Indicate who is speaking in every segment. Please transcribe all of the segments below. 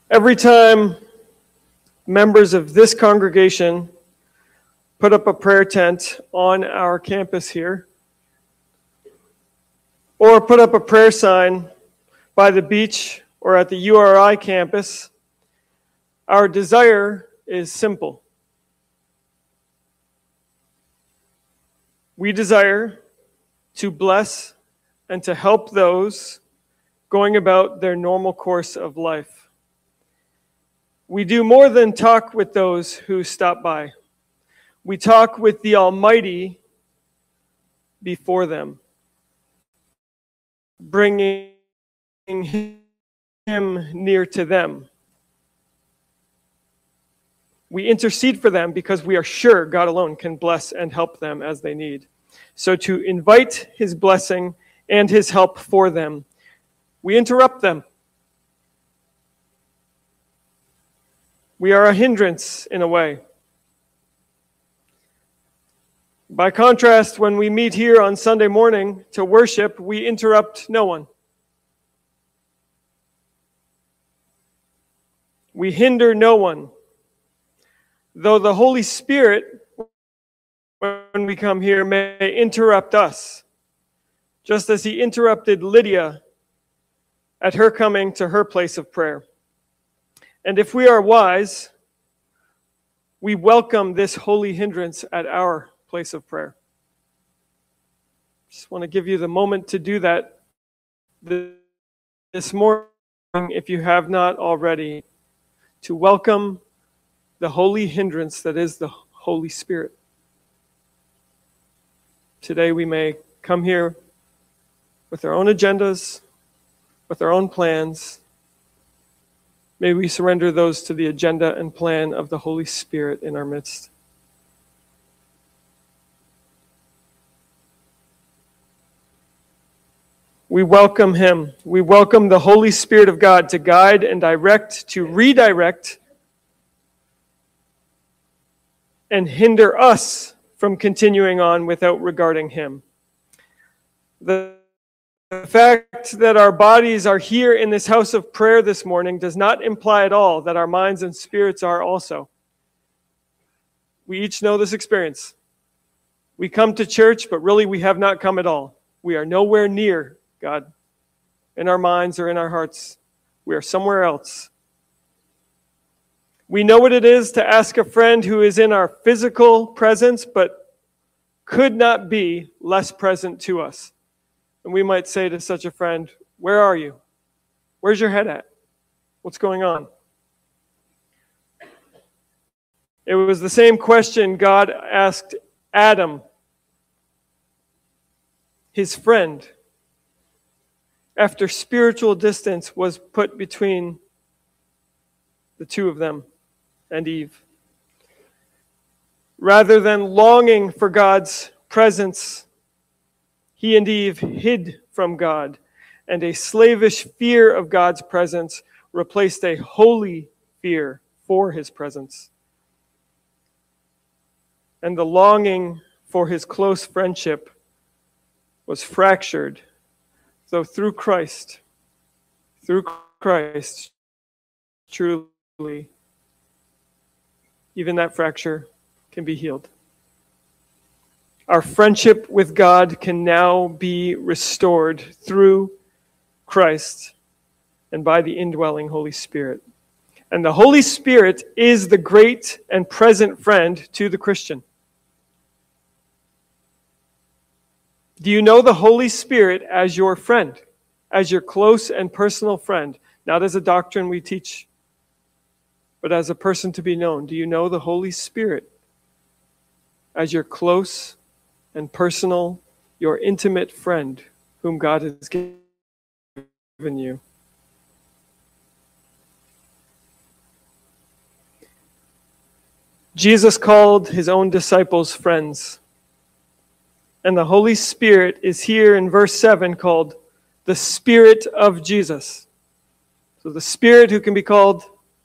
Speaker 1: Every time members of this congregation put up a prayer tent on our campus here, or put up a prayer sign by the beach or at the URI campus, our desire is simple. We desire to bless and to help those going about their normal course of life. We do more than talk with those who stop by. We talk with the Almighty before them, bringing Him near to them. We intercede for them because we are sure God alone can bless and help them as they need. So to invite His blessing and His help for them, we interrupt them. We are a hindrance in a way. By contrast, when we meet here on Sunday morning to worship, we interrupt no one. We hinder no one. Though the Holy Spirit, when we come here, may interrupt us, just as He interrupted Lydia at her coming to her place of prayer. And if we are wise, we welcome this holy hindrance at our place of prayer. Just want to give you the moment to do that this morning, if you have not already, to welcome the holy hindrance that is the Holy Spirit. Today we may come here with our own agendas, with our own plans. May we surrender those to the agenda and plan of the Holy Spirit in our midst. We welcome Him. We welcome the Holy Spirit of God to guide and direct, to redirect, and hinder us from continuing on without regarding Him. The fact that our bodies are here in this house of prayer this morning does not imply at all that our minds and spirits are also. We each know this experience. We come to church, but really we have not come at all. We are nowhere near God in our minds or in our hearts. We are somewhere else. We know what it is to ask a friend who is in our physical presence, but could not be less present to us. And we might say to such a friend, "Where are you? Where's your head at? What's going on?" It was the same question God asked Adam, his friend, after spiritual distance was put between the two of them and Eve. Rather than longing for God's presence, he and Eve hid from God, and a slavish fear of God's presence replaced a holy fear for His presence. And the longing for His close friendship was fractured, though through Christ, truly, even that fracture can be healed. Our friendship with God can now be restored through Christ and by the indwelling Holy Spirit. And the Holy Spirit is the great and present friend to the Christian. Do you know the Holy Spirit as your friend, as your close and personal friend? Not as a doctrine we teach, but as a person to be known. Do you know the Holy Spirit as your close and personal, your intimate friend whom God has given you? Jesus called His own disciples friends. And the Holy Spirit is here in verse 7 called the Spirit of Jesus. So the Spirit who can be called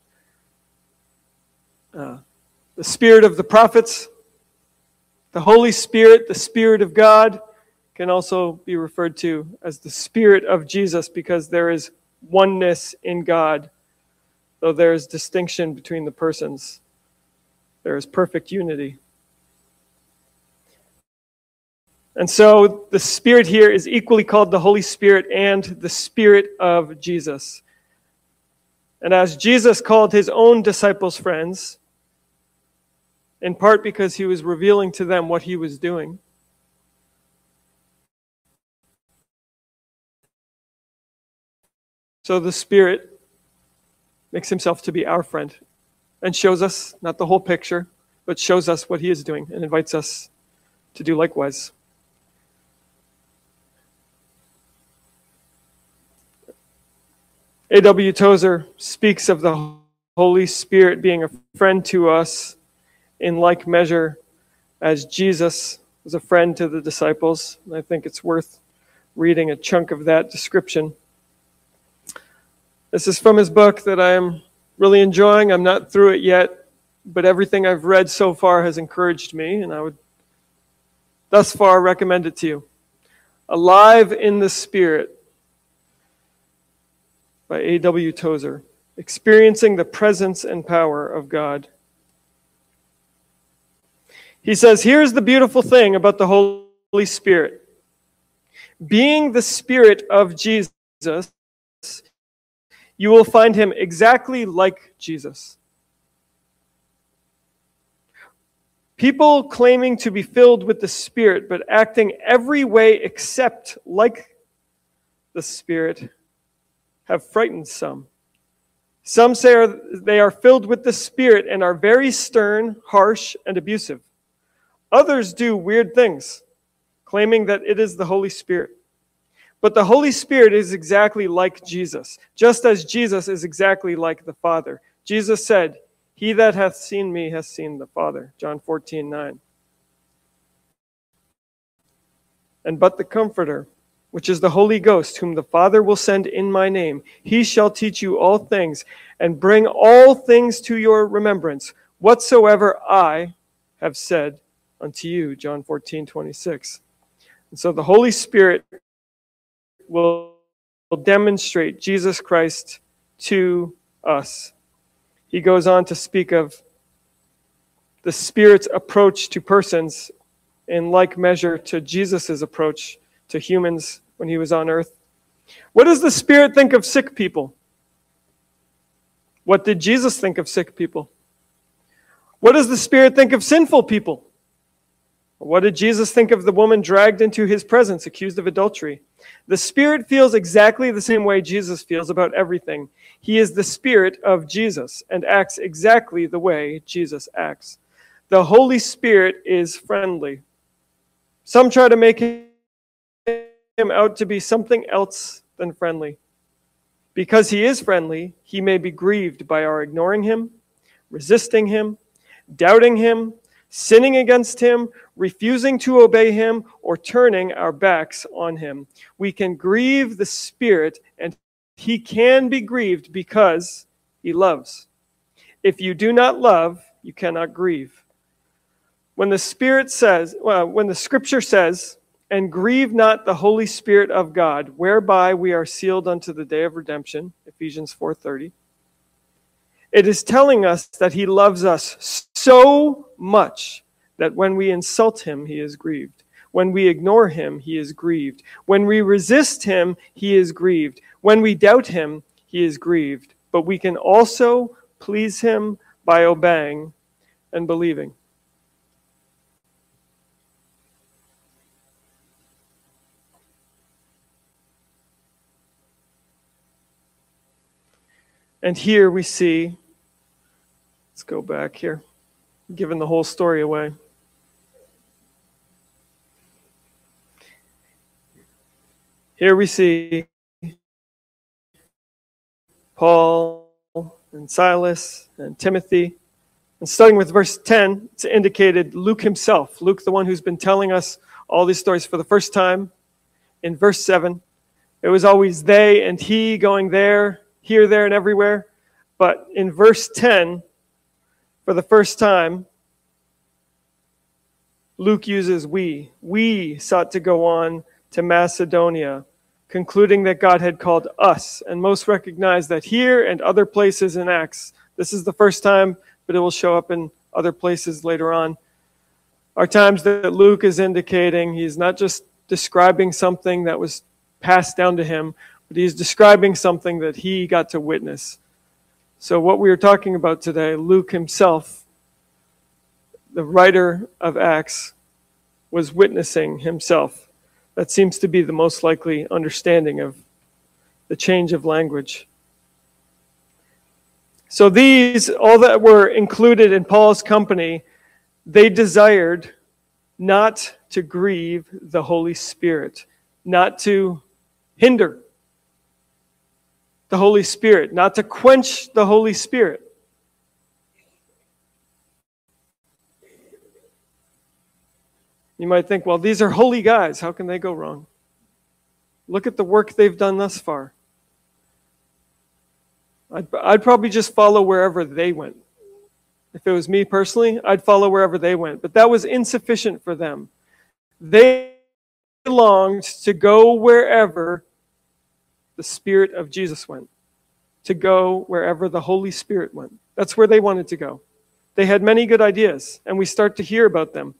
Speaker 1: the Spirit of the prophets, the Holy Spirit, the Spirit of God, can also be referred to as the Spirit of Jesus because there is oneness in God Though there is distinction between the persons, there is perfect unity. And so the Spirit here is equally called the Holy Spirit and the Spirit of Jesus. And as Jesus called his own disciples friends, in part because he was revealing to them what he was doing, so the Spirit makes himself to be our friend and shows us, not the whole picture, but shows us what he is doing and invites us to do likewise. A.W. Tozer speaks of the Holy Spirit being a friend to us in like measure as Jesus was a friend to the disciples. And I think it's worth reading a chunk of that description. This is from his book that I am really enjoying. I'm not through it yet, but everything I've read so far has encouraged me, and I would thus far recommend it to you. Alive in the Spirit by A.W. Tozer, experiencing the presence and power of God. He says, here's the beautiful thing about the Holy Spirit. Being the Spirit of Jesus, you will find him exactly like Jesus. People claiming to be filled with the Spirit, but acting every way except like the Spirit, have frightened some. Some say they are filled with the Spirit and are very stern, harsh, and abusive. Others do weird things, claiming that it is the Holy Spirit. But the Holy Spirit is exactly like Jesus, just as Jesus is exactly like the Father. Jesus said, "He that hath seen me hath seen the Father." John 14:9. And but the Comforter, which is the Holy Ghost, whom the Father will send in my name, he shall teach you all things, and bring all things to your remembrance, whatsoever I have said unto you. John 14:26. And so the Holy Spirit will demonstrate Jesus Christ to us. He goes on to speak of the Spirit's approach to persons in like measure to Jesus' approach to humans when he was on earth. What does the Spirit think of sick people? What did Jesus think of sick people? What does the Spirit think of sinful people? What did Jesus think of the woman dragged into his presence, accused of adultery? The Spirit feels exactly the same way Jesus feels about everything. He is the Spirit of Jesus and acts exactly the way Jesus acts. The Holy Spirit is friendly. Some try to make him out to be something else than friendly. Because he is friendly, he may be grieved by our ignoring him, resisting him, doubting him, sinning against him, refusing to obey him, or turning our backs on him. We can grieve the Spirit, and he can be grieved because he loves. If you do not love, you cannot grieve. When the Scripture says, "And grieve not the Holy Spirit of God, whereby we are sealed unto the day of redemption," Ephesians 4:30. It is telling us that he loves us so much that when we insult him, he is grieved. When we ignore him, he is grieved. When we resist him, he is grieved. When we doubt him, he is grieved. But we can also please him by obeying and believing. And here we see, let's go back here, giving the whole story away. Here we see Paul and Silas and Timothy. And starting with verse 10, it's indicated Luke himself. Luke, the one who's been telling us all these stories for the first time. In verse 7, it was always they and he going there, here, there, and everywhere. But in verse 10, for the first time, Luke uses we. We sought to go on to Macedonia concluding that God had called us. And most recognize that here and other places in Acts, this is the first time, but it will show up in other places later on, are times that Luke is indicating he's not just describing something that was passed down to him, but he's describing something that he got to witness. So what we are talking about today, Luke himself, the writer of Acts, was witnessing himself. That seems to be the most likely understanding of the change of language. So these, all that were included in Paul's company, they desired not to grieve the Holy Spirit, not to hinder the Holy Spirit, not to quench the Holy Spirit. You might think, well, these are holy guys. How can they go wrong? Look at the work they've done thus far. I'd probably just follow wherever they went. If it was me personally, I'd follow wherever they went. But that was insufficient for them. They longed to go wherever the Spirit of Jesus went, to go wherever the Holy Spirit went. That's where they wanted to go. They had many good ideas, and we start to hear about them.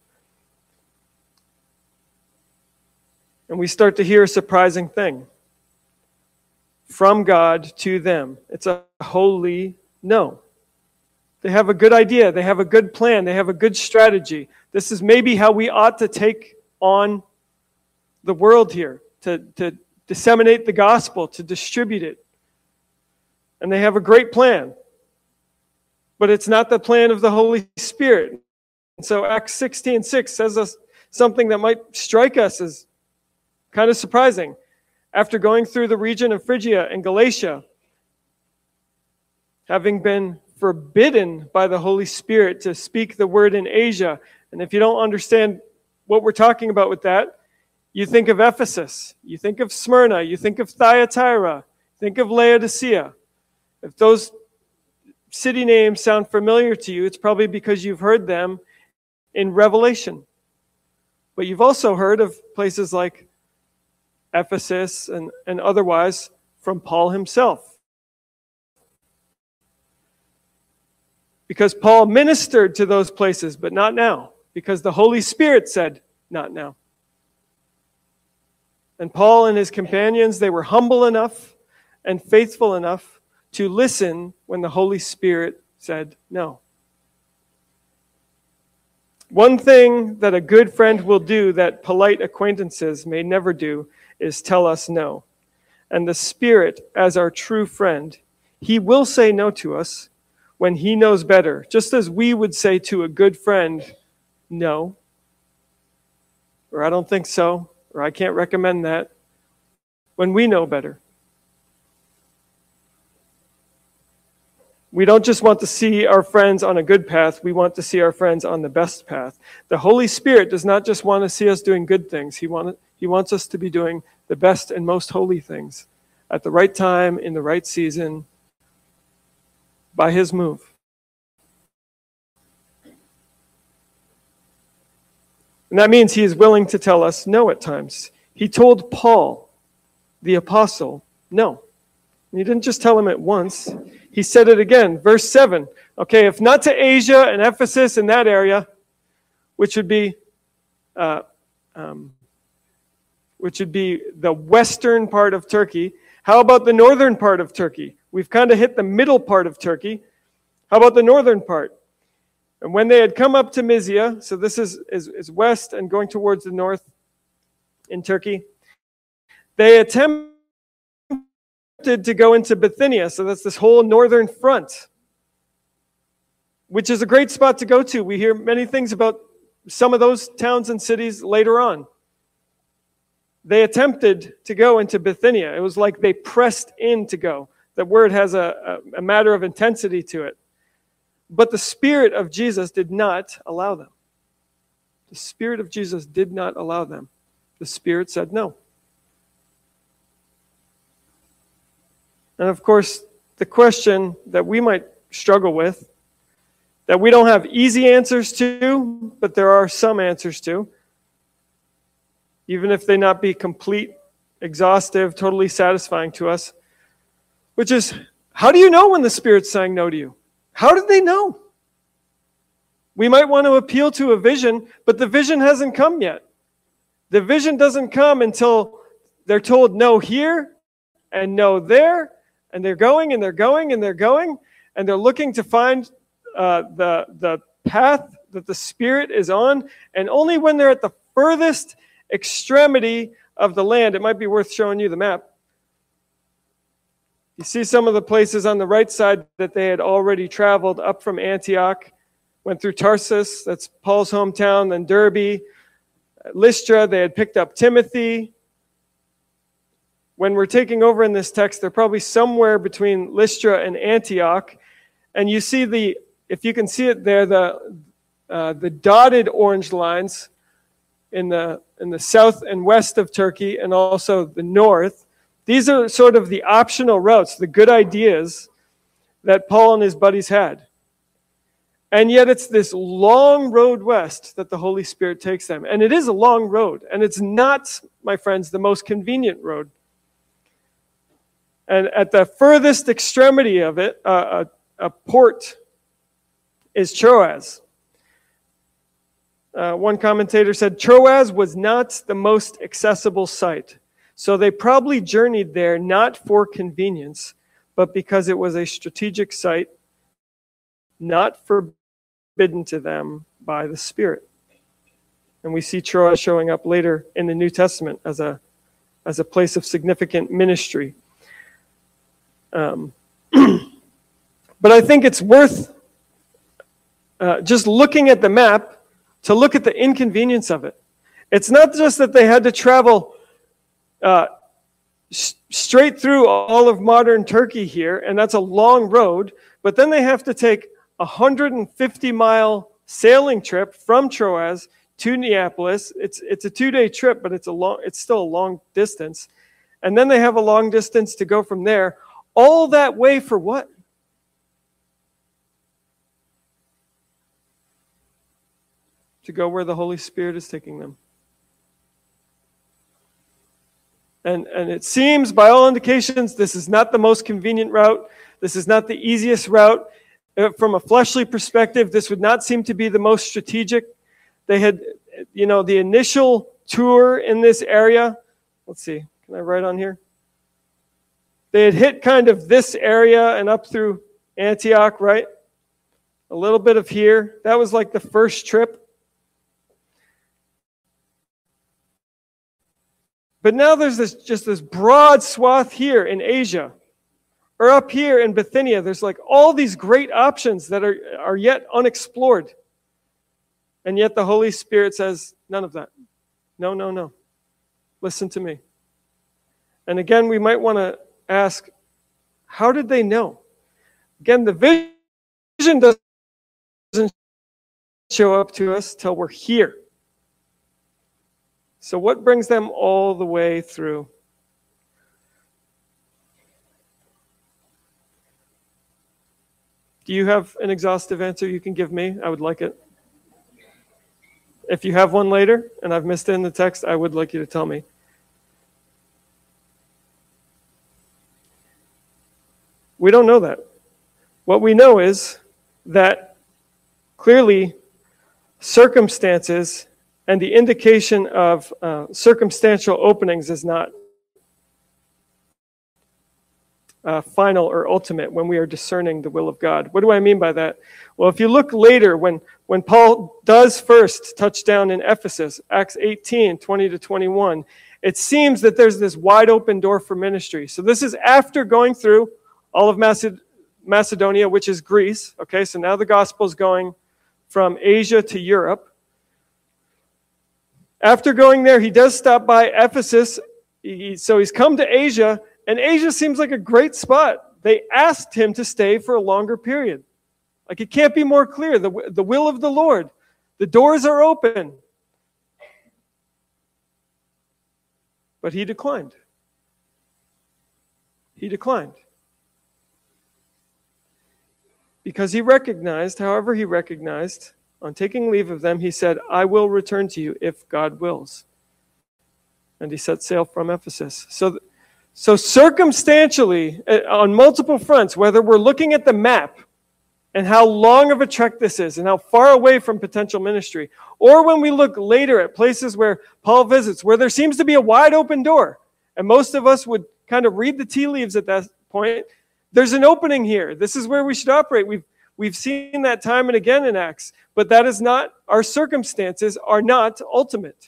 Speaker 1: And we start to hear a surprising thing. From God to them. It's a holy no. They have a good idea. They have a good plan. They have a good strategy. This is maybe how we ought to take on the world here, to disseminate the gospel, to distribute it. And they have a great plan. But it's not the plan of the Holy Spirit. And so Acts 16:6 says us something that might strike us as kind of surprising. After going through the region of Phrygia and Galatia, having been forbidden by the Holy Spirit to speak the word in Asia, and if you don't understand what we're talking about with that, you think of Ephesus, you think of Smyrna, you think of Thyatira, think of Laodicea. If those city names sound familiar to you, it's probably because you've heard them in Revelation. But you've also heard of places like Ephesus and otherwise from Paul himself. Because Paul ministered to those places, but not now. Because the Holy Spirit said, not now. And Paul and his companions, they were humble enough and faithful enough to listen when the Holy Spirit said no. One thing that a good friend will do that polite acquaintances may never do is tell us no. And the Spirit, as our true friend, he will say no to us when he knows better, just as we would say to a good friend, no, or I don't think so, or I can't recommend that, when we know better. We don't just want to see our friends on a good path, we want to see our friends on the best path. The Holy Spirit does not just want to see us doing good things, He wants us to be doing the best and most holy things at the right time, in the right season, by His move. And that means He is willing to tell us no at times. He told Paul, the apostle, no. And He didn't just tell him it once. He said it again. Verse 7. Okay, if not to Asia and Ephesus in that area, which would be the western part of Turkey, how about the northern part of Turkey? We've kind of hit the middle part of Turkey. How about the northern part? And when they had come up to Mysia, so this is west and going towards the north in Turkey, they attempted to go into Bithynia, so that's this whole northern front, which is a great spot to go to. We hear many things about some of those towns and cities later on. They attempted to go into Bithynia. It was like they pressed in to go. That word has a matter of intensity to it. But the Spirit of Jesus did not allow them. The Spirit of Jesus did not allow them. The Spirit said no. And of course, the question that we might struggle with, that we don't have easy answers to, but there are some answers to, even if they not be complete exhaustive, totally satisfying to us, which is, how do you know when the Spirit's saying no to you? How did they know? We might want to appeal to a vision, but the vision hasn't come yet. The vision doesn't come until they're told no here and no there, and they're going and they're going and they're going, and they're looking to find the path that the Spirit is on, and only when they're at the furthest extremity of the land, it might be worth showing you the map. You see some of the places on the right side that they had already traveled up from Antioch, went through Tarsus, that's Paul's hometown, then Derbe, Lystra, they had picked up Timothy. When we're taking over in this text, they're probably somewhere between Lystra and Antioch. And you see if you can see it there, the dotted orange lines in the south and west of Turkey, and also the north. These are sort of the optional routes, the good ideas that Paul and his buddies had. And yet it's this long road west that the Holy Spirit takes them. And it is a long road. And it's not, my friends, the most convenient road. And at the furthest extremity of it, a port is Troas. One commentator said, Troas was not the most accessible site. So they probably journeyed there not for convenience, but because it was a strategic site, not forbidden to them by the Spirit. And we see Troas showing up later in the New Testament as a place of significant ministry. But I think it's worth just looking at the map to look at the inconvenience of it. It's not just that they had to travel straight through all of modern Turkey here, and that's a long road, but then they have to take a 150-mile sailing trip from Troas to Neapolis. It's a 2-day trip, but it's still a long distance. And then they have a long distance to go from there. All that way for what? To go where the Holy Spirit is taking them. And it seems, by all indications, this is not the most convenient route. This is not the easiest route. From a fleshly perspective, this would not seem to be the most strategic. They had, the initial tour in this area. Let's see, can I write on here? They had hit kind of this area and up through Antioch, right? A little bit of here. That was like the first trip. But now there's this broad swath here in Asia, or up here in Bithynia. There's like all these great options that are yet unexplored. And yet the Holy Spirit says, none of that. No. Listen to me. And again, we might want to ask, how did they know? Again, the vision doesn't show up to us till we're here. So what brings them all the way through? Do you have an exhaustive answer you can give me? I would like it. If you have one later, and I've missed it in the text, I would like you to tell me. We don't know that. What we know is that clearly circumstances and the indication of circumstantial openings is not final or ultimate when we are discerning the will of God. What do I mean by that? Well, if you look later, when Paul does first touch down in Ephesus, Acts 18, 20 to 21, it seems that there's this wide open door for ministry. So this is after going through all of Macedonia, which is Greece. Okay, so now the gospel is going from Asia to Europe. After going there, he does stop by Ephesus. So he's come to Asia, and Asia seems like a great spot. They asked him to stay for a longer period. Like, it can't be more clear. The will of the Lord. The doors are open. But he declined. He declined. Because he recognized, however he recognized, on taking leave of them, he said, I will return to you if God wills. And he set sail from Ephesus. So circumstantially, on multiple fronts, whether we're looking at the map and how long of a trek this is and how far away from potential ministry, or when we look later at places where Paul visits, where there seems to be a wide open door, and most of us would kind of read the tea leaves at that point, there's an opening here. This is where we should operate. We've seen that time and again in Acts, but that is not, our circumstances are not ultimate.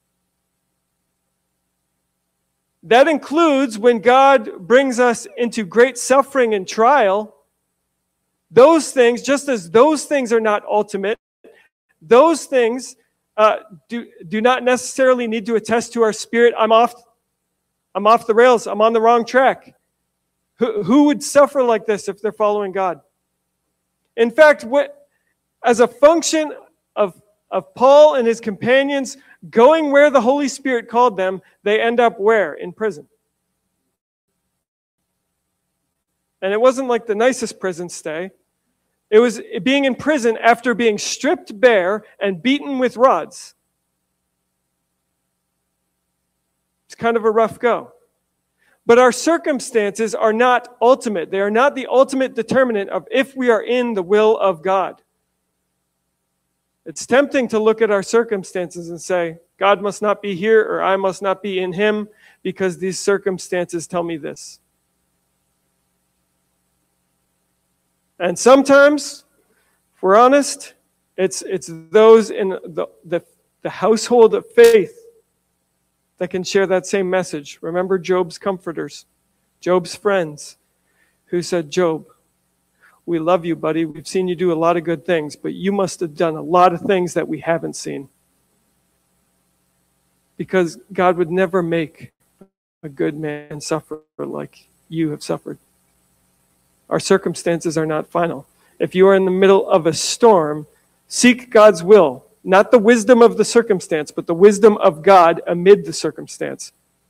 Speaker 1: That includes when God brings us into great suffering and trial. Those things, just as those things are not ultimate, those things do not necessarily need to attest to our spirit, I'm off the rails, I'm on the wrong track. Who would suffer like this if they're following God? In fact, as a function of Paul and his companions going where the Holy Spirit called them, they end up where? In prison. And it wasn't like the nicest prison stay. It was being in prison after being stripped bare and beaten with rods. It's kind of a rough go. But our circumstances are not ultimate. They are not the ultimate determinant of if we are in the will of God. It's tempting to look at our circumstances and say, God must not be here or I must not be in him because these circumstances tell me this. And sometimes, if we're honest, it's those in the household of faith that can share that same message. Remember Job's comforters, Job's friends, who said, Job, we love you, buddy. We've seen you do a lot of good things, but you must have done a lot of things that we haven't seen. Because God would never make a good man suffer like you have suffered. Our circumstances are not final. If you are in the middle of a storm, seek God's will. Not the wisdom of the circumstance, but the wisdom of God amid the circumstance.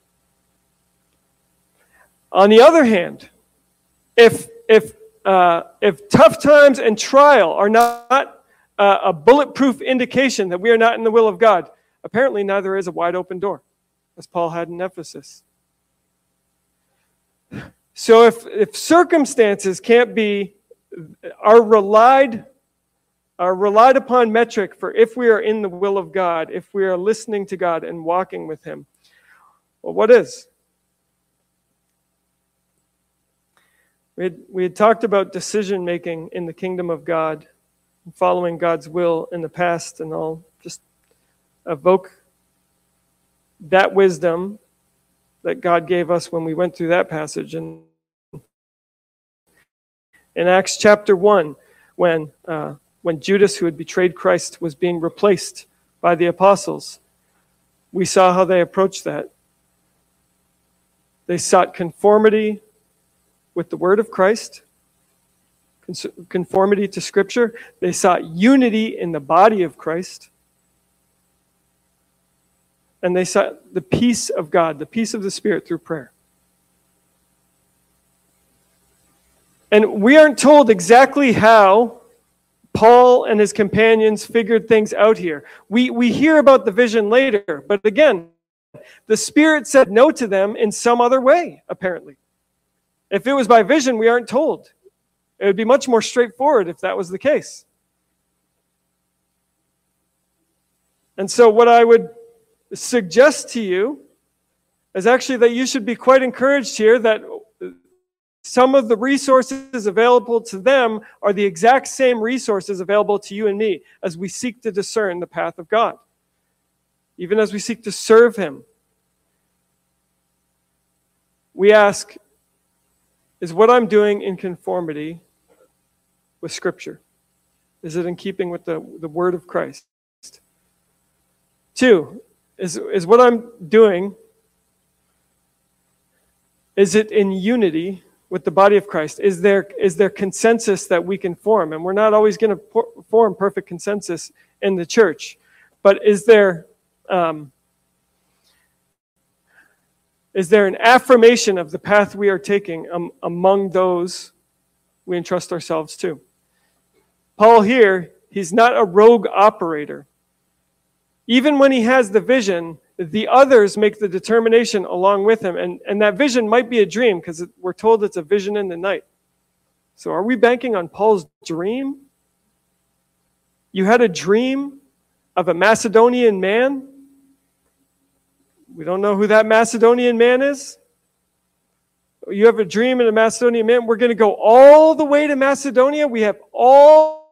Speaker 1: On the other hand, if tough times and trial are not a bulletproof indication that we are not in the will of God, apparently neither is a wide open door, as Paul had in Ephesus. So if circumstances can't be our relied upon metric for if we are in the will of God, if we are listening to God and walking with him, well, what is? We had talked about decision-making in the kingdom of God, following God's will in the past, and I'll just evoke that wisdom that God gave us when we went through that passage. And in Acts chapter 1, when Judas, who had betrayed Christ, was being replaced by the apostles, we saw how they approached that. They sought conformity with the word of Christ, conformity to Scripture. They sought unity in the body of Christ. And they sought the peace of God, the peace of the Spirit through prayer. And we aren't told exactly how Paul and his companions figured things out here. We hear about the vision later, but again, the Spirit said no to them in some other way, apparently. If it was by vision, we aren't told. It would be much more straightforward if that was the case. And so what I would suggest to you is actually that you should be quite encouraged here that some of the resources available to them are the exact same resources available to you and me as we seek to discern the path of God, even as we seek to serve him. We ask, is what I'm doing in conformity with Scripture? Is it in keeping with the Word of Christ? 2, is what I'm doing, is it in unity with the body of Christ? Is there consensus that we can form? And we're not always going to form perfect consensus in the church, but is there an affirmation of the path we are taking among those we entrust ourselves to? Paul here, he's not a rogue operator. Even when he has the vision, the others make the determination along with him. And that vision might be a dream because we're told it's a vision in the night. So are we banking on Paul's dream? You had a dream of a Macedonian man? We don't know who that Macedonian man is. You have a dream of a Macedonian man. We're going to go all the way to Macedonia. We have all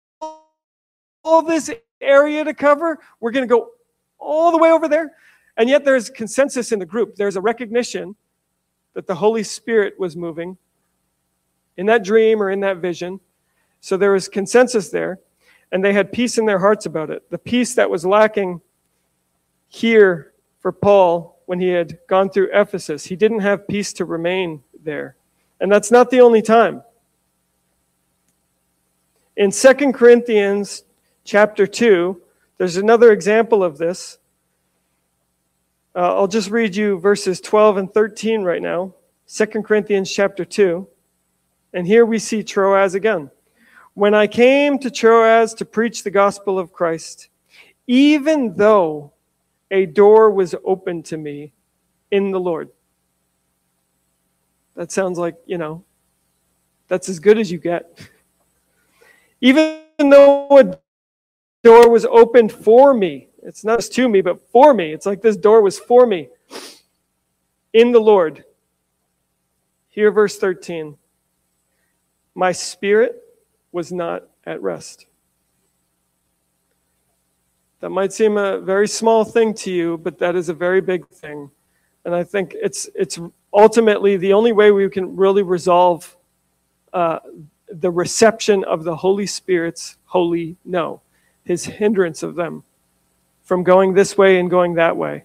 Speaker 1: this area to cover. We're going to go all the way over there. And yet there's consensus in the group. There's a recognition that the Holy Spirit was moving in that dream or in that vision. So there was consensus there. And they had peace in their hearts about it. The peace that was lacking here for Paul when he had gone through Ephesus. He didn't have peace to remain there. And that's not the only time. In 2 Corinthians chapter 2, there's another example of this. I'll just read you verses 12 and 13 right now. 2 Corinthians chapter 2. And here we see Troas again. When I came to Troas to preach the gospel of Christ, even though a door was opened to me in the Lord. That sounds like, that's as good as you get. Even though a door was opened for me, it's not just to me, but for me. It's like this door was for me in the Lord. Here, verse 13. My spirit was not at rest. That might seem a very small thing to you, but that is a very big thing. And I think it's ultimately the only way we can really resolve the reception of the Holy Spirit's holy no, his hindrance of them from going this way and going that way.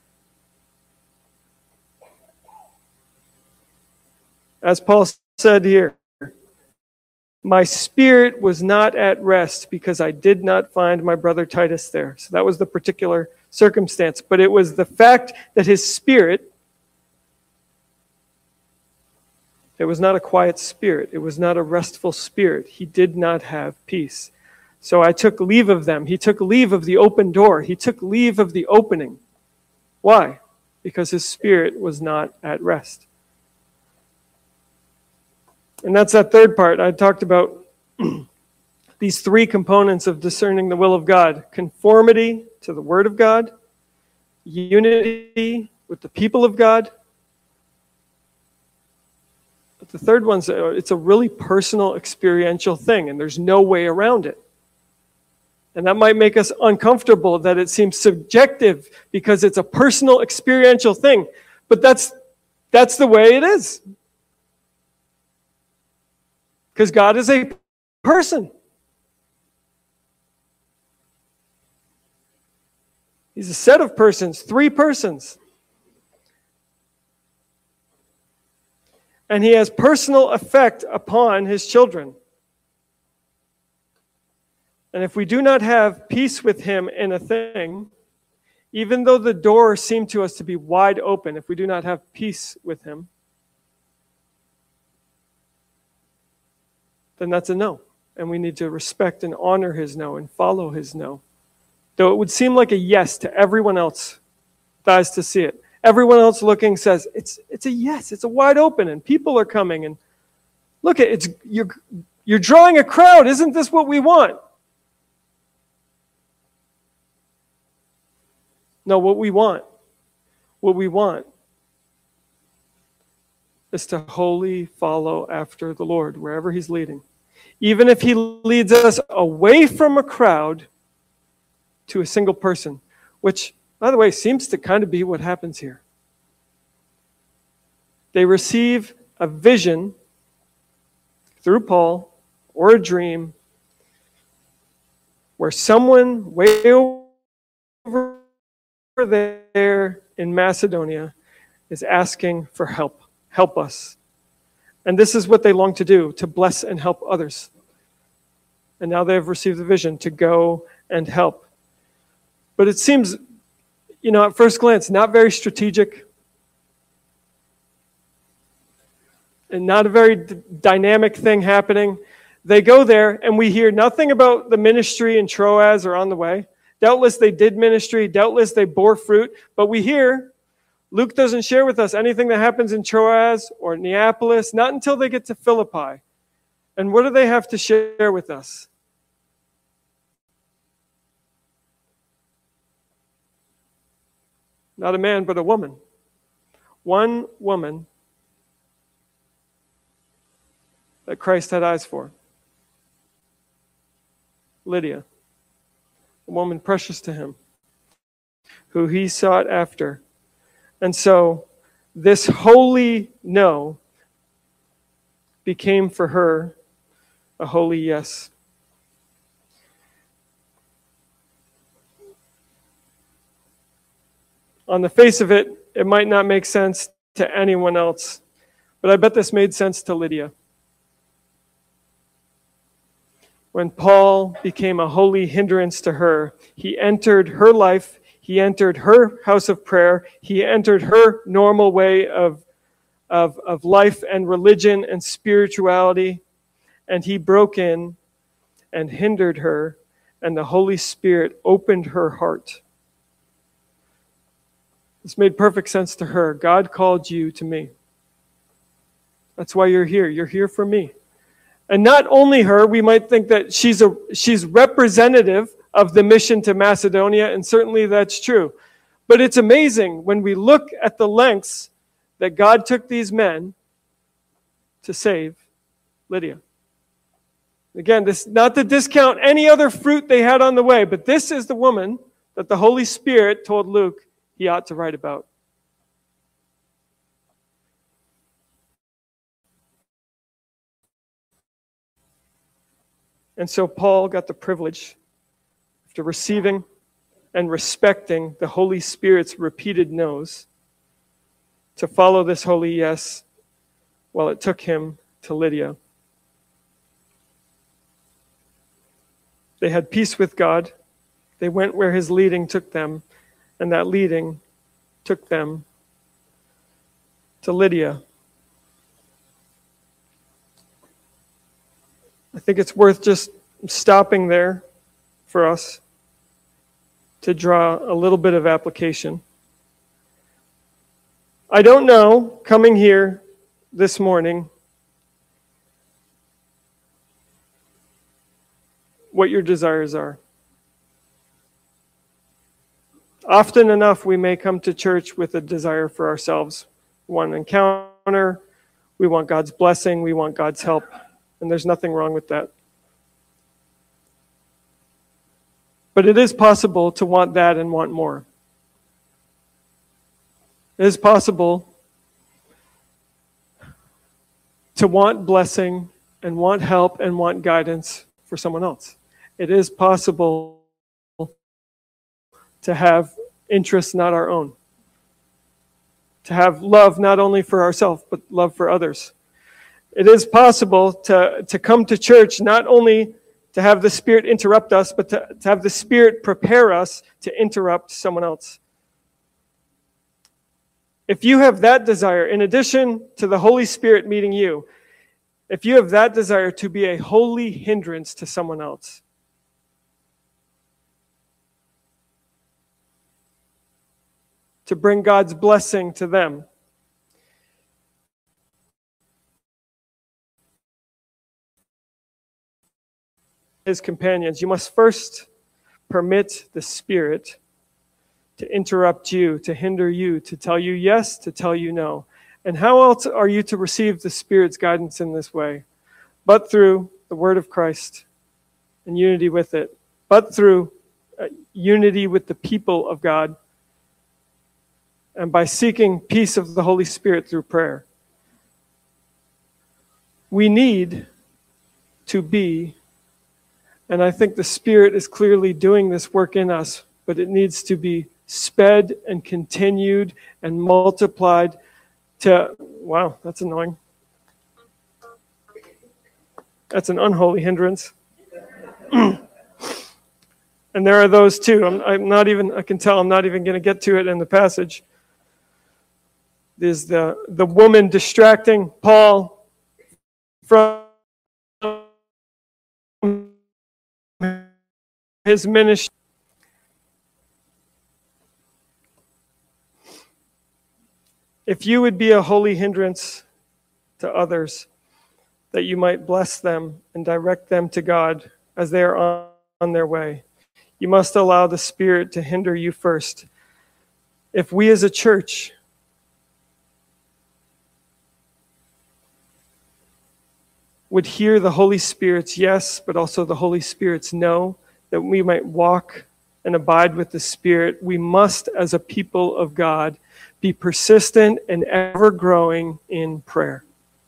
Speaker 1: As Paul said here, my spirit was not at rest because I did not find my brother Titus there. So that was the particular circumstance. But it was the fact that his spirit, it was not a quiet spirit. It was not a restful spirit. He did not have peace. So I took leave of them. He took leave of the open door. He took leave of the opening. Why? Because his spirit was not at rest. And that's that third part. I talked about these three components of discerning the will of God. Conformity to the Word of God, unity with the people of God. But the third one's, it's a really personal, experiential thing, and there's no way around it. And that might make us uncomfortable that it seems subjective because it's a personal, experiential thing. But that's the way it is. Because God is a person. He's a set of persons, three persons. And he has personal effect upon his children. And if we do not have peace with him in a thing, even though the door seemed to us to be wide open, if we do not have peace with him, then that's a no. And we need to respect and honor his no and follow his no. Though it would seem like a yes to everyone else dies to see it. Everyone else looking says, it's a yes, it's a wide open, and people are coming, and look, you're drawing a crowd, isn't this what we want? No, what we want is to wholly follow after the Lord, wherever he's leading. Even if he leads us away from a crowd to a single person, which, by the way, seems to kind of be what happens here. They receive a vision through Paul or a dream where someone way over there in Macedonia is asking for help. Help us. And this is what they long to do, to bless and help others. And now they have received the vision to go and help. But it seems, at first glance, not very strategic. And not a very dynamic thing happening. They go there, and we hear nothing about the ministry in Troas or on the way. Doubtless they did ministry. Doubtless they bore fruit. But we hear Luke doesn't share with us anything that happens in Troas or Neapolis, not until they get to Philippi. And what do they have to share with us? Not a man, but a woman. One woman that Christ had eyes for. Lydia, a woman precious to him, who he sought after. And so this holy no became for her a holy yes. On the face of it, it might not make sense to anyone else, but I bet this made sense to Lydia. When Paul became a holy hindrance to her, he entered her life, he entered her house of prayer, he entered her normal way of life and religion and spirituality, and he broke in and hindered her, and the Holy Spirit opened her heart. This made perfect sense to her. God called you to me. That's why you're here. You're here for me. And not only her, we might think that she's representative of the mission to Macedonia, and certainly that's true. But it's amazing when we look at the lengths that God took these men to save Lydia. Again, this not to discount any other fruit they had on the way, but this is the woman that the Holy Spirit told Luke he ought to write about. And so Paul got the privilege, after receiving and respecting the Holy Spirit's repeated no's, to follow this holy yes while it took him to Lydia. They had peace with God. They went where his leading took them, and that leading took them to Lydia. I think it's worth just stopping there for us to draw a little bit of application. I don't know, coming here this morning, what your desires are. Often enough, we may come to church with a desire for ourselves. We want an encounter, we want God's blessing, we want God's help. And there's nothing wrong with that. But it is possible to want that and want more. It is possible to want blessing and want help and want guidance for someone else. It is possible to have interests not our own. To have love not only for ourselves, but love for others. It is possible to come to church not only to have the Spirit interrupt us, but to have the Spirit prepare us to interrupt someone else. If you have that desire, in addition to the Holy Spirit meeting you, if you have that desire to be a holy hindrance to someone else, to bring God's blessing to them, his companions, you must first permit the Spirit to interrupt you, to hinder you, to tell you yes, to tell you no. And how else are you to receive the Spirit's guidance in this way? But through the Word of Christ and unity with it. But through unity with the people of God. And by seeking peace of the Holy Spirit through prayer. We need to be, and I think the Spirit is clearly doing this work in us, but it needs to be sped and continued and multiplied to, wow, that's annoying. That's an unholy hindrance. And there are those too. I can tell I'm not even going to get to it in the passage. There's the woman distracting Paul from his ministry. If you would be a holy hindrance to others, that you might bless them and direct them to God as they are on their way, you must allow the Spirit to hinder you first. If we as a church would hear the Holy Spirit's yes, but also the Holy Spirit's no, that we might walk and abide with the Spirit, we must, as a people of God, be persistent and ever growing in prayer.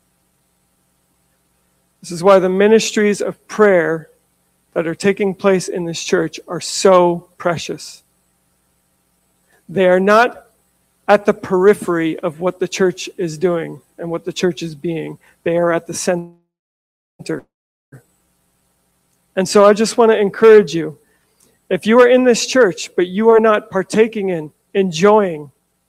Speaker 1: This is why the ministries of prayer that are taking place in this church are so precious. They are not at the periphery of what the church is doing and what the church is being. They are at the center. And so I just want to encourage you, if you are in this church, but you are not partaking in, enjoying,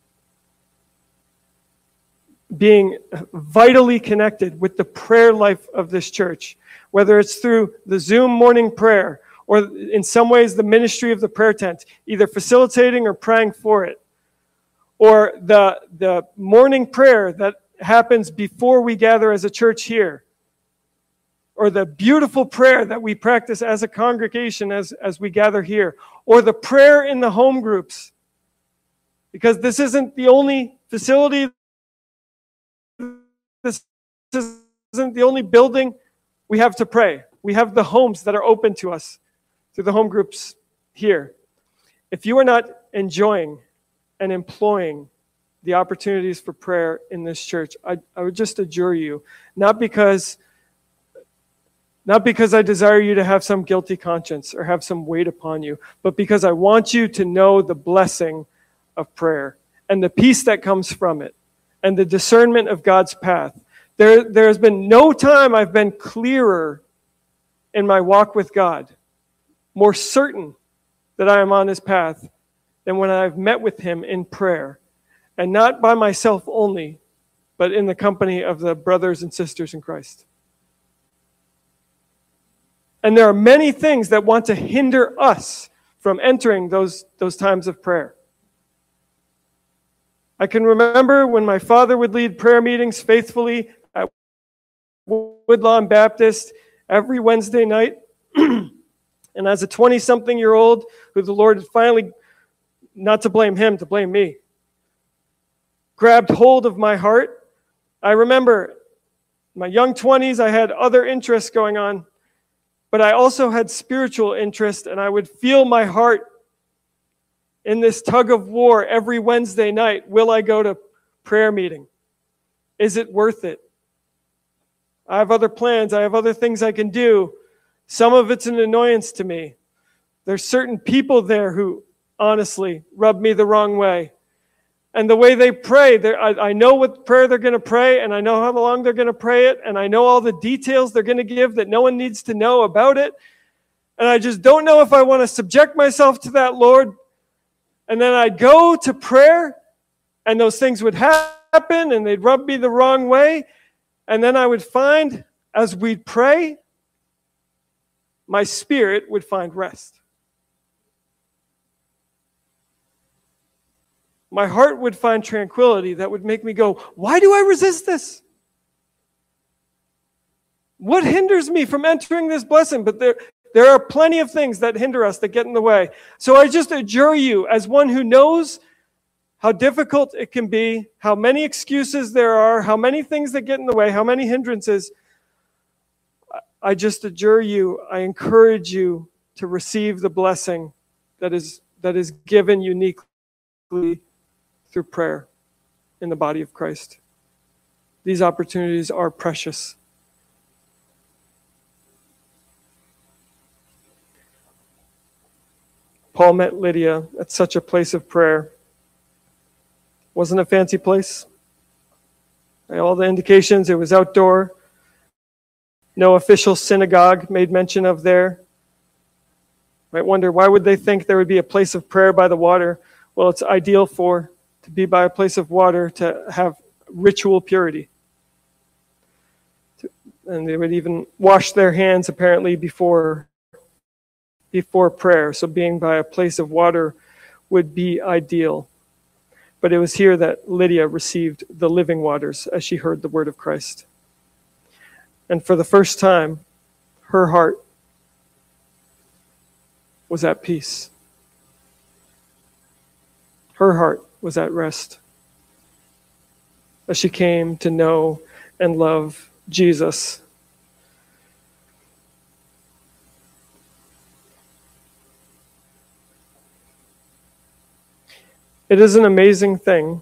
Speaker 1: being vitally connected with the prayer life of this church, whether it's through the Zoom morning prayer or in some ways the ministry of the prayer tent, either facilitating or praying for it, or the morning prayer that happens before we gather as a church here, or the beautiful prayer that we practice as a congregation as we gather here, or the prayer in the home groups. Because this isn't the only facility, this isn't the only building we have to pray. We have the homes that are open to us through the home groups here. If you are not enjoying and employing the opportunities for prayer in this church, I would just adjure you, not because I desire you to have some guilty conscience or have some weight upon you, but because I want you to know the blessing of prayer and the peace that comes from it and the discernment of God's path. There has been no time I've been clearer in my walk with God, more certain that I am on his path than when I've met with him in prayer, and not by myself only, but in the company of the brothers and sisters in Christ. And there are many things that want to hinder us from entering those times of prayer. I can remember when my father would lead prayer meetings faithfully at Woodlawn Baptist every Wednesday night. And as a 20-something-year-old who the Lord had finally, not to blame him, to blame me, grabbed hold of my heart. I remember in my young 20s, I had other interests going on, but I also had spiritual interest, and I would feel my heart in this tug of war every Wednesday night. Will I go to prayer meeting? Is it worth it? I have other plans. I have other things I can do. Some of it's an annoyance to me. There's certain people there who honestly rub me the wrong way. And the way they pray, I know what prayer they're going to pray, and I know how long they're going to pray it, and I know all the details they're going to give that no one needs to know about it. And I just don't know if I want to subject myself to that, Lord. And then I'd go to prayer, and those things would happen, and they'd rub me the wrong way. And then I would find, as we'd pray, my spirit would find rest. My heart would find tranquility that would make me go, why do I resist this? What hinders me from entering this blessing? But there are plenty of things that hinder us, that get in the way. So I just adjure you, as one who knows how difficult it can be, how many excuses there are, how many things that get in the way, how many hindrances, I just adjure you, I encourage you to receive the blessing that is given uniquely through prayer in the body of Christ. These opportunities are precious. Paul met Lydia at such a place of prayer. Wasn't a fancy place. By all the indications, it was outdoor. No official synagogue made mention of there. Might wonder, why would they think there would be a place of prayer by the water? Well, it's ideal to be by a place of water, to have ritual purity. And they would even wash their hands, apparently, before prayer. So being by a place of water would be ideal. But it was here that Lydia received the living waters as she heard the word of Christ. And for the first time, her heart was at peace. Her heart was at rest as she came to know and love Jesus. It is an amazing thing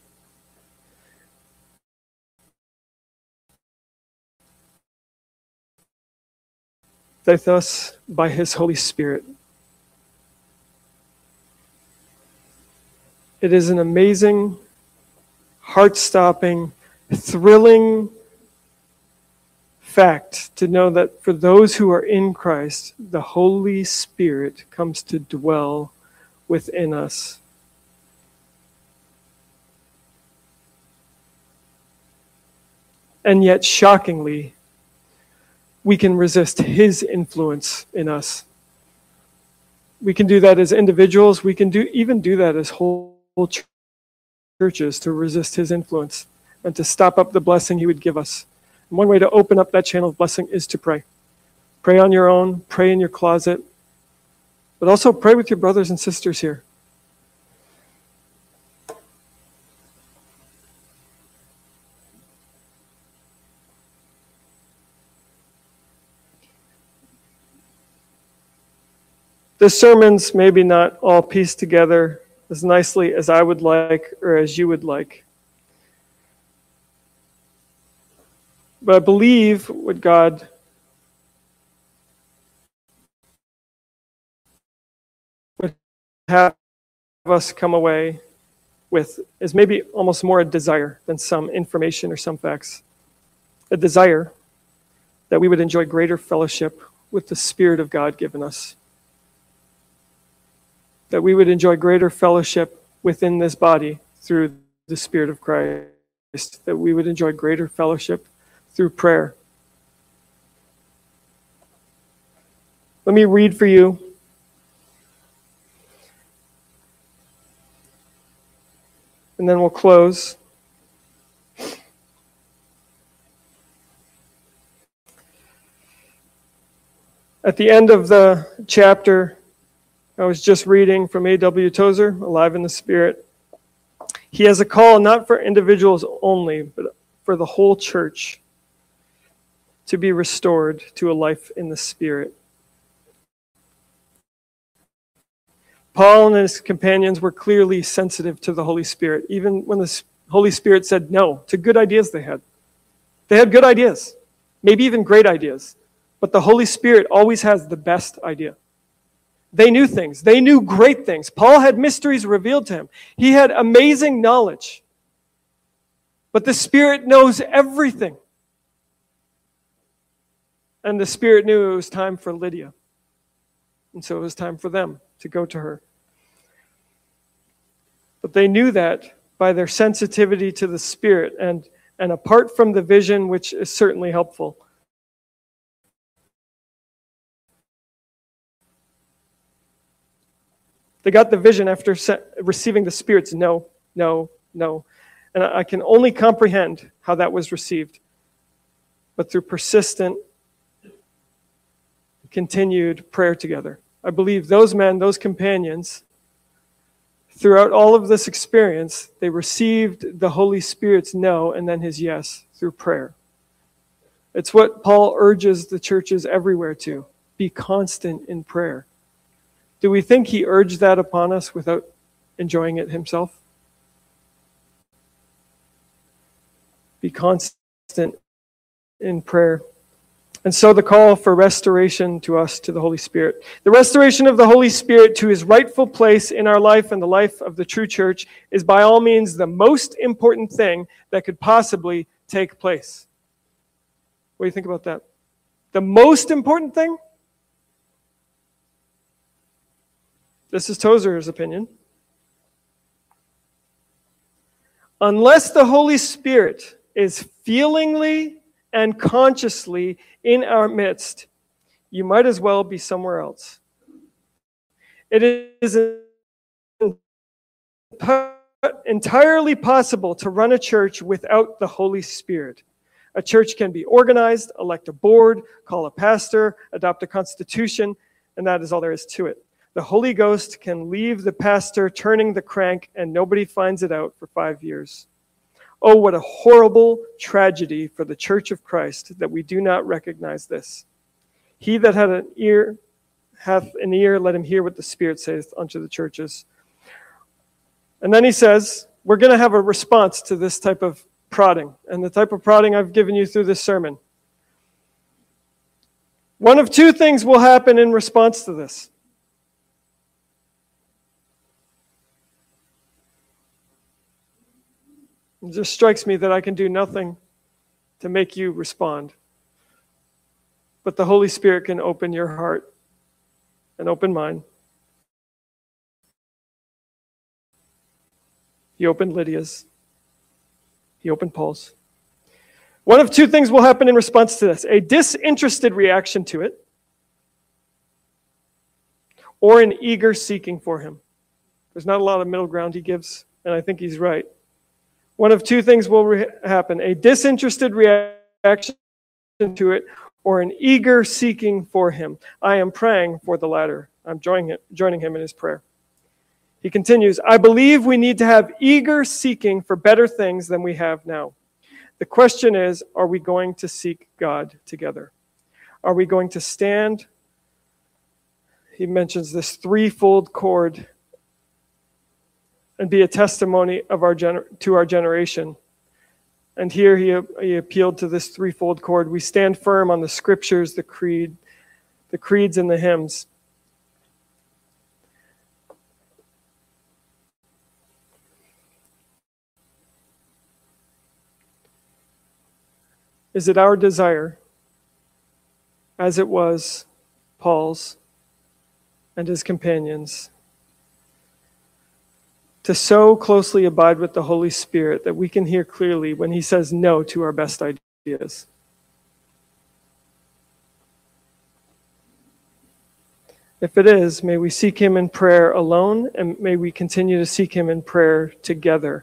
Speaker 1: that thus by his Holy Spirit. It is an amazing, heart-stopping, thrilling fact to know that for those who are in Christ, the Holy Spirit comes to dwell within us. And yet, shockingly, we can resist his influence in us. We can do that as individuals. We can even do that as whole churches, to resist his influence and to stop up the blessing he would give us. And one way to open up that channel of blessing is to pray. Pray on your own, pray in your closet, but also pray with your brothers and sisters here. The sermons maybe not all pieced together as nicely as I would like or as you would like. But I believe what God would have us come away with is maybe almost more a desire than some information or some facts. A desire that we would enjoy greater fellowship with the Spirit of God given us. That we would enjoy greater fellowship within this body through the Spirit of Christ. That we would enjoy greater fellowship through prayer. Let me read for you and then we'll close. At the end of the chapter, I was just reading from A.W. Tozer, Alive in the Spirit. He has a call not for individuals only, but for the whole church to be restored to a life in the Spirit. Paul and his companions were clearly sensitive to the Holy Spirit, even when the Holy Spirit said no to good ideas they had. They had good ideas, maybe even great ideas, but the Holy Spirit always has the best idea. They knew things. They knew great things. Paul had mysteries revealed to him. He had amazing knowledge. But the Spirit knows everything. And the Spirit knew it was time for Lydia. And so it was time for them to go to her. But they knew that by their sensitivity to the Spirit and apart from the vision, which is certainly helpful. They got the vision after receiving the Spirit's no, no, no. And I can only comprehend how that was received. But through persistent, continued prayer together. I believe those men, those companions, throughout all of this experience, they received the Holy Spirit's no and then his yes through prayer. It's what Paul urges the churches everywhere to. Be constant in prayer. Do we think he urged that upon us without enjoying it himself? Be constant in prayer. And so the call for restoration to us, to the Holy Spirit. The restoration of the Holy Spirit to his rightful place in our life and the life of the true church is by all means the most important thing that could possibly take place. What do you think about that? The most important thing? This is Tozer's opinion. Unless the Holy Spirit is feelingly and consciously in our midst, you might as well be somewhere else. It is entirely possible to run a church without the Holy Spirit. A church can be organized, elect a board, call a pastor, adopt a constitution, and that is all there is to it. The Holy Ghost can leave the pastor turning the crank and nobody finds it out for 5 years. Oh, what a horrible tragedy for the Church of Christ that we do not recognize this. He that hath an ear, let him hear what the Spirit saith unto the churches. And then he says, we're going to have a response to this type of prodding, and the type of prodding I've given you through this sermon. One of two things will happen in response to this. It just strikes me that I can do nothing to make you respond. But the Holy Spirit can open your heart and open mine. He opened Lydia's. He opened Paul's. One of two things will happen in response to this: a disinterested reaction to it, or an eager seeking for him. There's not a lot of middle ground he gives, and I think he's right. One of two things will happen: a disinterested reaction to it, or an eager seeking for him. I am praying for the latter. I'm joining him in his prayer. He continues, I believe we need to have eager seeking for better things than we have now. The question is, are we going to seek God together? Are we going to stand? He mentions this threefold cord and be a testimony of to our generation. And here he appealed to this threefold cord. We stand firm on the scriptures, the creeds, and the hymns. Is it our desire, as it was Paul's and his companions, to so closely abide with the Holy Spirit that we can hear clearly when he says no to our best ideas? If it is, may we seek him in prayer alone, and may we continue to seek him in prayer together.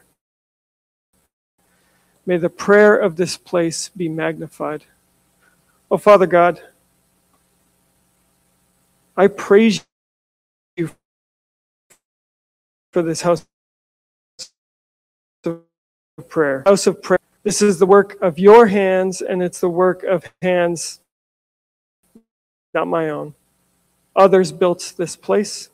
Speaker 1: May the prayer of this place be magnified. Oh, Father God, I praise you for this house of prayer. House of prayer. This is the work of your hands, and it's the work of hands, not my own. Others built this place.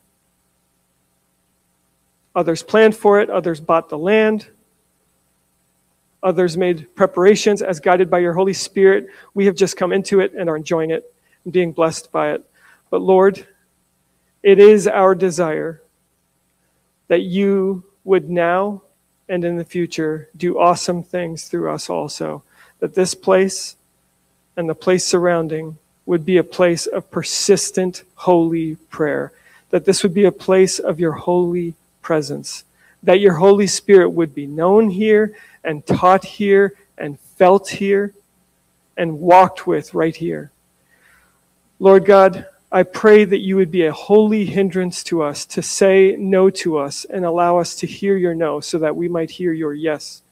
Speaker 1: Others planned for it. Others bought the land. Others made preparations as guided by your Holy Spirit. We have just come into it and are enjoying it and being blessed by it. But Lord, it is our desire that you would now and in the future do awesome things through us also. That this place and the place surrounding would be a place of persistent holy prayer. That this would be a place of your holy presence. That your Holy Spirit would be known here and taught here and felt here and walked with right here. Lord God, I pray that you would be a holy hindrance to us, to say no to us and allow us to hear your no so that we might hear your yes.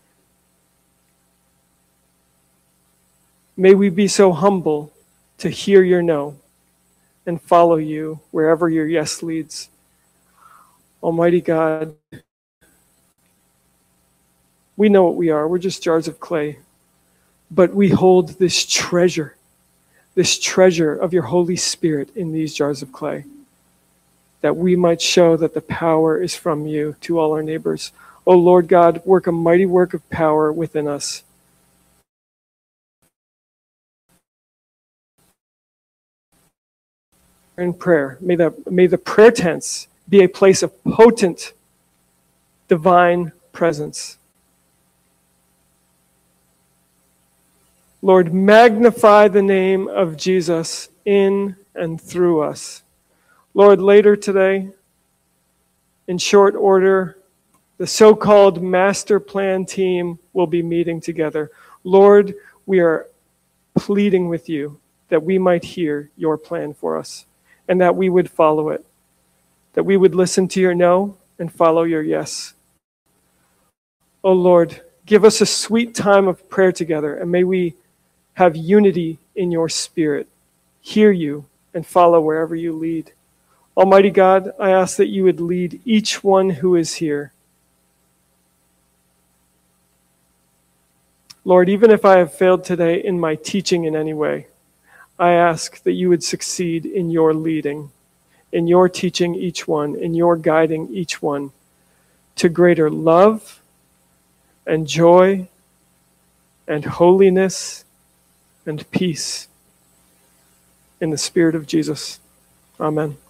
Speaker 1: May we be so humble to hear your no and follow you wherever your yes leads. Almighty God, we know what we are. We're just jars of clay. But we hold this treasure of your Holy Spirit in these jars of clay, that we might show that the power is from you to all our neighbors. O Lord God, work a mighty work of power within us. In prayer, may the prayer tents be a place of potent divine presence. Lord, magnify the name of Jesus in and through us. Lord, later today, in short order, the so-called master plan team will be meeting together. Lord, we are pleading with you that we might hear your plan for us and that we would follow it, that we would listen to your no and follow your yes. O Lord, give us a sweet time of prayer together, and may we have unity in your spirit, hear you, and follow wherever you lead. Almighty God, I ask that you would lead each one who is here. Lord, even if I have failed today in my teaching in any way, I ask that you would succeed in your leading, in your teaching each one, in your guiding each one to greater love and joy and holiness and peace in the Spirit of Jesus. Amen.